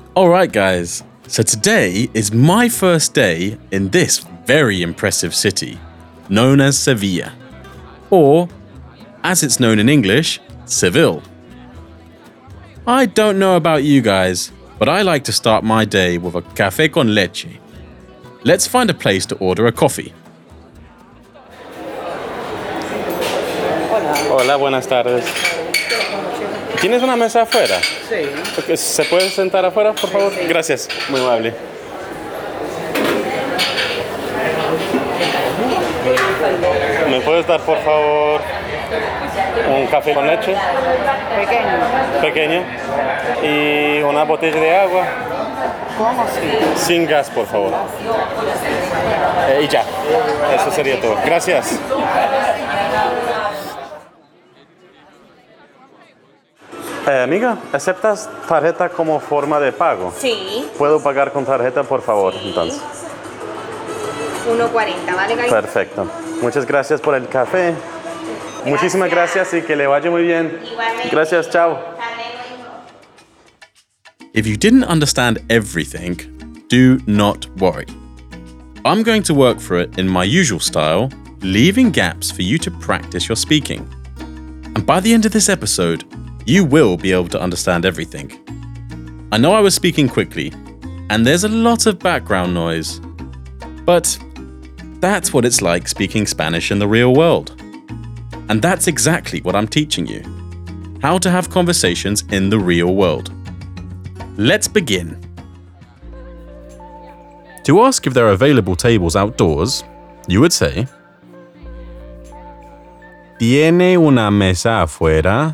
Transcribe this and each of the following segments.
Alright guys, so today is my first day in this very impressive city, known as Sevilla, or, as it's known in English, Seville. I don't know about you guys, but I like to start my day with a café con leche. Let's find a place to order a coffee. Hola, buenas tardes. ¿Tienes una mesa afuera? Sí. ¿Se puede sentar afuera, por favor? Sí. Gracias, muy amable. ¿Me puedes dar, por favor, un café con leche? Pequeño. Y una botella de agua. ¿Cómo así? Sin gas, por favor. Y ya, eso sería todo. Gracias. Amiga, ¿aceptas tarjeta como forma de pago? Sí. ¿Puedo pagar con tarjeta, por favor, Sí. entonces? 1.40, ¿vale, Gary? Perfecto. Muchas gracias por el café. Muchísimas gracias y que le vaya muy bien. Igualmente. Gracias, chao. If you didn't understand everything, do not worry. I'm going to work through it in my usual style, leaving gaps for you to practice your speaking. And by the end of this episode, you will be able to understand everything. I know I was speaking quickly, and there's a lot of background noise, but that's what it's like speaking Spanish in the real world. And that's exactly what I'm teaching you. How to have conversations in the real world. Let's begin. To ask if there are available tables outdoors, you would say, ¿Tiene una mesa afuera?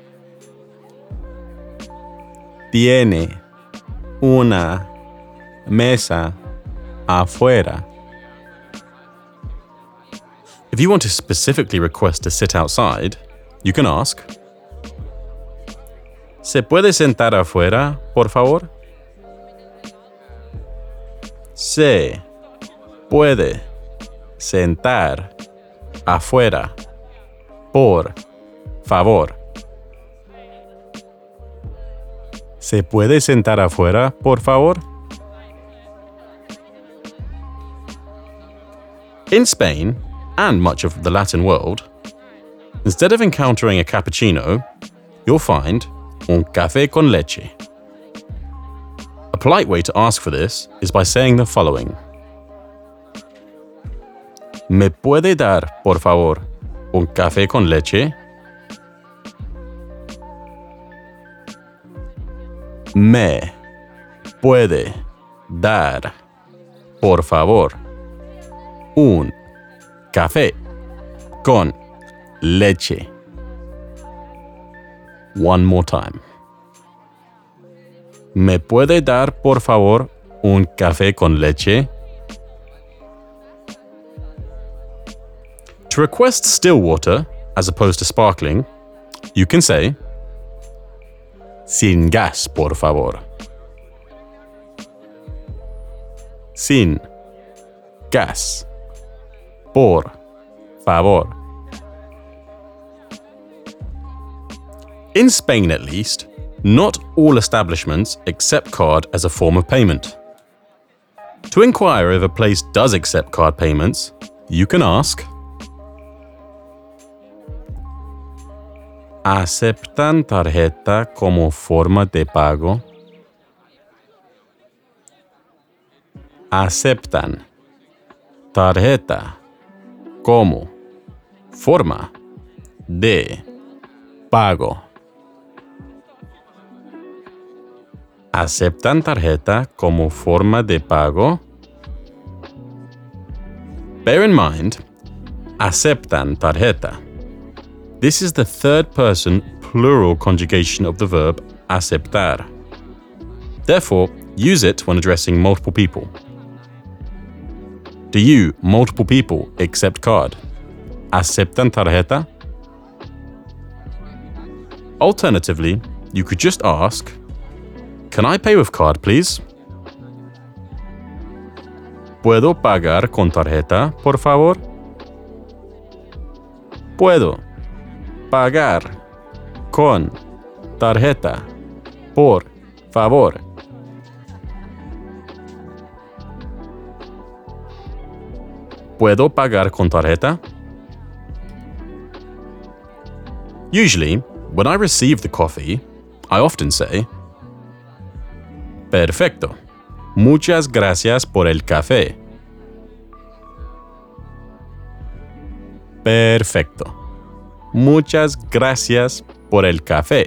Tiene una mesa afuera. If you want to specifically request to sit outside, you can ask, ¿Se puede sentar afuera, por favor? Se puede sentar afuera, por favor. ¿Se puede sentar afuera, por favor? In Spain, and much of the Latin world, instead of encountering a cappuccino, you'll find un café con leche. A polite way to ask for this is by saying the following. ¿Me puede dar, por favor, un café con leche? ¿Me puede dar, por favor, un café con leche? One more time. ¿Me puede dar, por favor, un café con leche? To request still water, as opposed to sparkling, you can say, Sin gas, por favor. Sin gas, por favor. In Spain, at least, not all establishments accept card as a form of payment. To inquire if a place does accept card payments, you can ask, ¿Aceptan tarjeta como forma de pago? ¿Aceptan tarjeta como forma de pago? ¿Aceptan tarjeta como forma de pago? Bear in mind, aceptan tarjeta. This is the third person plural conjugation of the verb aceptar. Therefore, use it when addressing multiple people. Do you, multiple people, accept card? ¿Aceptan tarjeta? Alternatively, you could just ask, Can I pay with card, please? ¿Puedo pagar con tarjeta, por favor? ¿Puedo pagar con tarjeta, por favor? ¿Puedo pagar con tarjeta? Usually, when I receive the coffee, I often say, Perfecto. Muchas gracias por el café. Perfecto. Muchas gracias por el café.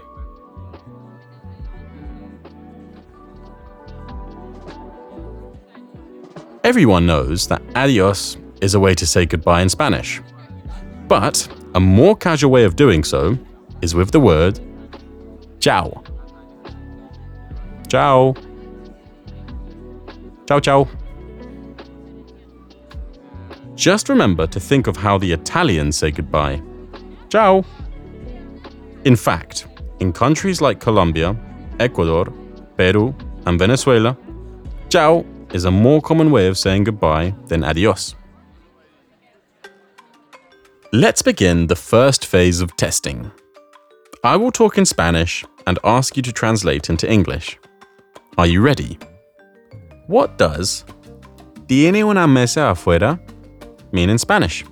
Everyone knows that adios is a way to say goodbye in Spanish. But a more casual way of doing so is with the word chao. Ciao. Ciao, ciao. Just remember to think of how the Italians say goodbye. Ciao. In fact, in countries like Colombia, Ecuador, Peru, and Venezuela, ciao is a more common way of saying goodbye than adios. Let's begin the first phase of testing. I will talk in Spanish and ask you to translate into English. Are you ready? What does "tiene una mesa afuera" mean in Spanish?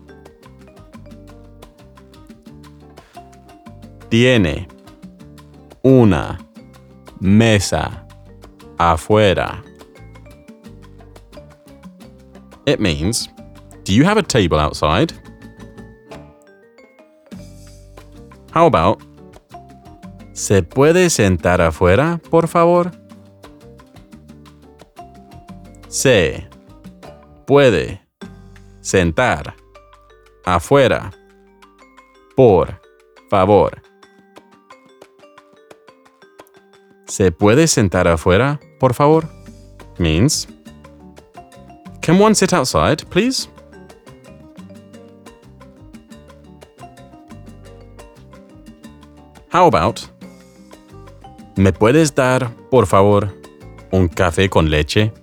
Tiene una mesa afuera. It means, do you have a table outside? How about, ¿se puede sentar afuera, por favor? Se puede sentar afuera, por favor. ¿Se puede sentar afuera, por favor? Means, can one sit outside, please? How about, ¿me puedes dar, por favor, un café con leche?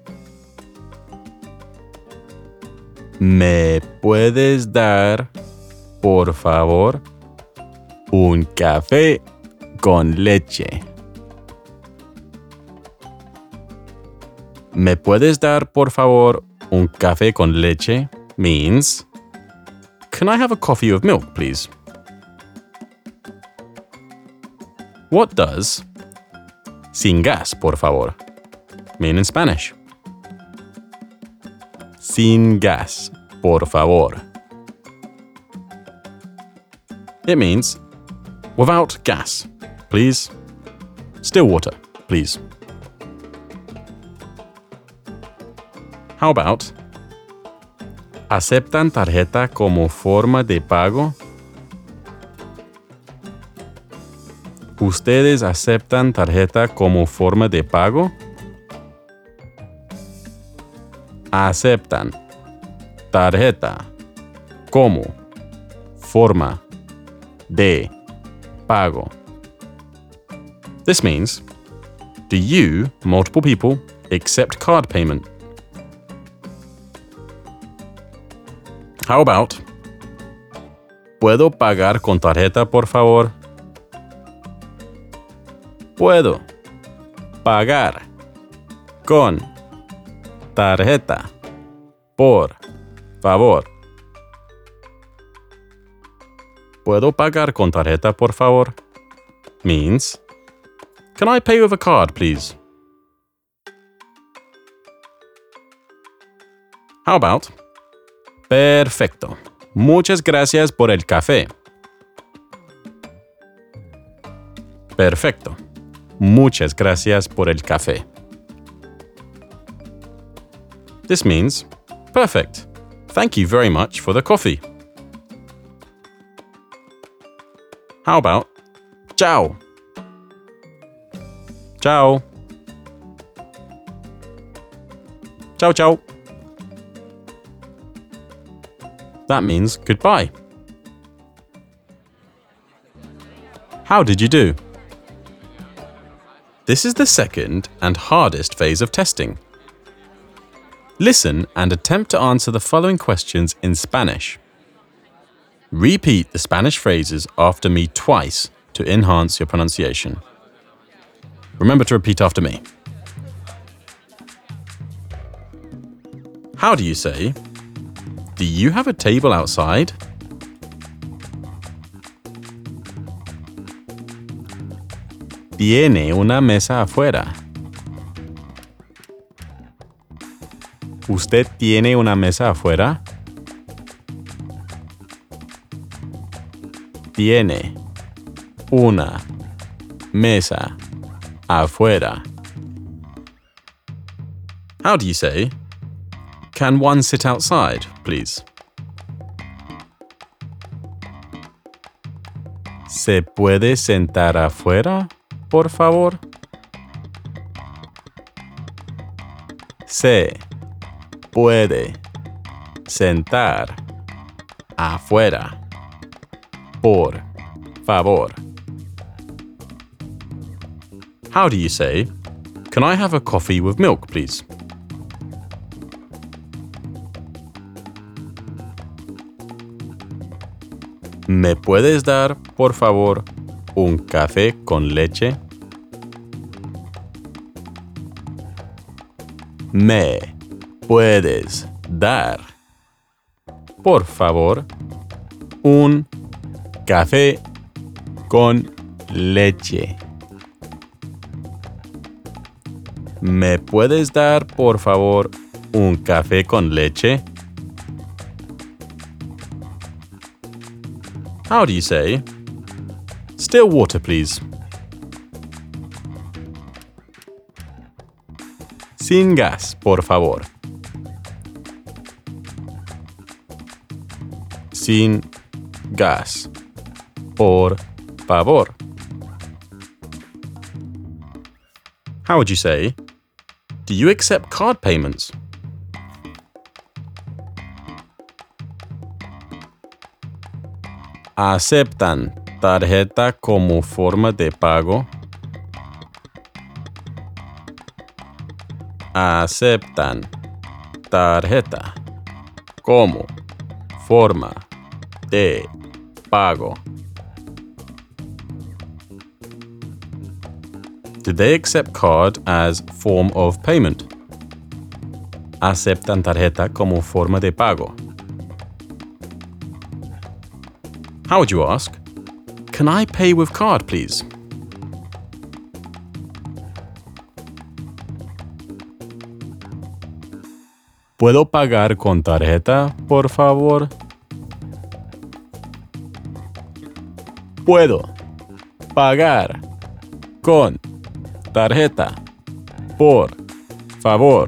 ¿Me puedes dar, por favor, un café con leche? ¿Me puedes dar, por favor, un café con leche? Means, can I have a coffee with milk, please? What does sin gas, por favor, mean in Spanish? Sin gas, por favor. It means without gas, please. Still water, please. How about, ¿aceptan tarjeta como forma de pago? ¿Ustedes aceptan tarjeta como forma de pago? Aceptan tarjeta como forma de pago. This means, do you, multiple people, accept card payment? How about, ¿puedo pagar con tarjeta, por favor? Puedo pagar con tarjeta, por favor. ¿Puedo pagar con tarjeta, por favor? Means, can I pay with a card, please? How about, perfecto. Muchas gracias por el café. Perfecto. Muchas gracias por el café. This means, perfect. Thank you very much for the coffee. How about, ciao. Ciao. Ciao, ciao. That means goodbye. How did you do? This is the second and hardest phase of testing. Listen and attempt to answer the following questions in Spanish. Repeat the Spanish phrases after me twice to enhance your pronunciation. Remember to repeat after me. How do you say, Do you have a table outside? ¿Tiene una mesa afuera? ¿Usted tiene una mesa afuera? Tiene una mesa afuera. How do you say, "Can one sit outside, please"? ¿Se puede sentar afuera, por favor? Se puede sentar afuera, por favor. How do you say, "Can I have a coffee with milk, please"? ¿Me puedes dar, por favor, un café con leche? ¿Me puedes dar, por favor, un café con leche? ¿Me puedes dar, por favor, un café con leche? How do you say, "Still water, please"? Sin gas, por favor. Sin gas, por favor. How would you say, "Do you accept card payments"? ¿Aceptan tarjeta como forma de pago? ¿Aceptan tarjeta como forma de pago? Do they accept card as form of payment? ¿Aceptan tarjeta como forma de pago? How would you ask, "Can I pay with card, please"? ¿Puedo pagar con tarjeta, por favor? ¿Puedo pagar con tarjeta, por favor?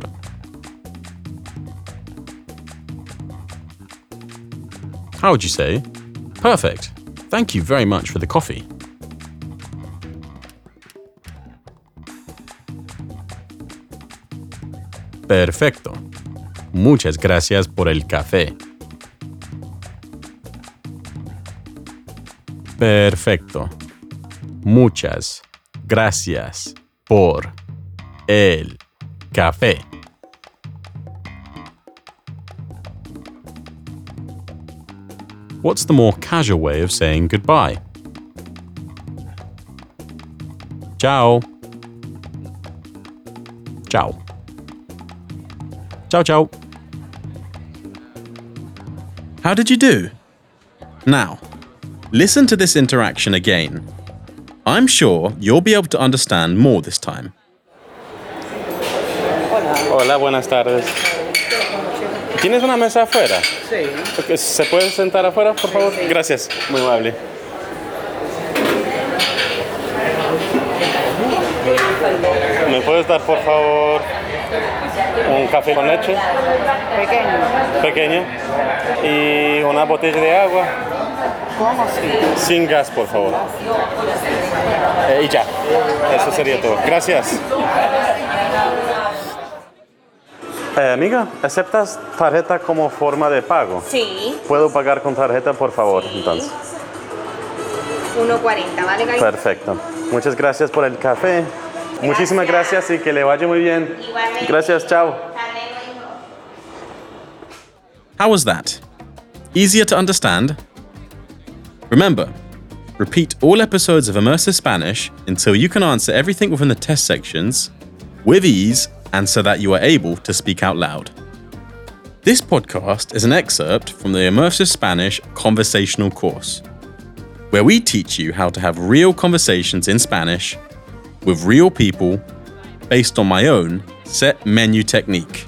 How would you say, "Perfect. Thank you very much for the coffee"? Perfecto. Muchas gracias por el café. Perfecto. Muchas gracias por el café. What's the more casual way of saying goodbye? Ciao. Ciao. Ciao, ciao. How did you do? Now, listen to this interaction again. I'm sure you'll be able to understand more this time. Hola, buenas tardes. ¿Tienes una mesa afuera? Sí. ¿Se puede sentar afuera, por favor? Sí. Gracias, muy amable. ¿Me puedes dar, por favor, un café con leche? Pequeño. Pequeño. Y una botella de agua. ¿Cómo así? Sin gas, por favor. Y ya. Eso sería todo. Gracias. Amiga, ¿aceptas tarjeta como forma de pago? Sí, ¿Puedo pagar con tarjeta, por favor? Sí. Entonces. 1.40, ¿vale, cariño? Perfecto. Muchas gracias por el café. Muchísimas gracias y que le vaya muy bien. Igualmente. Gracias, chao. Hasta luego, hijo. How was that? Easier to understand? Remember, repeat all episodes of Immersive Spanish until you can answer everything within the test sections with ease and so that you are able to speak out loud. This podcast is an excerpt from the Immersive Spanish Conversational course, where we teach you how to have real conversations in Spanish with real people based on my own set menu technique.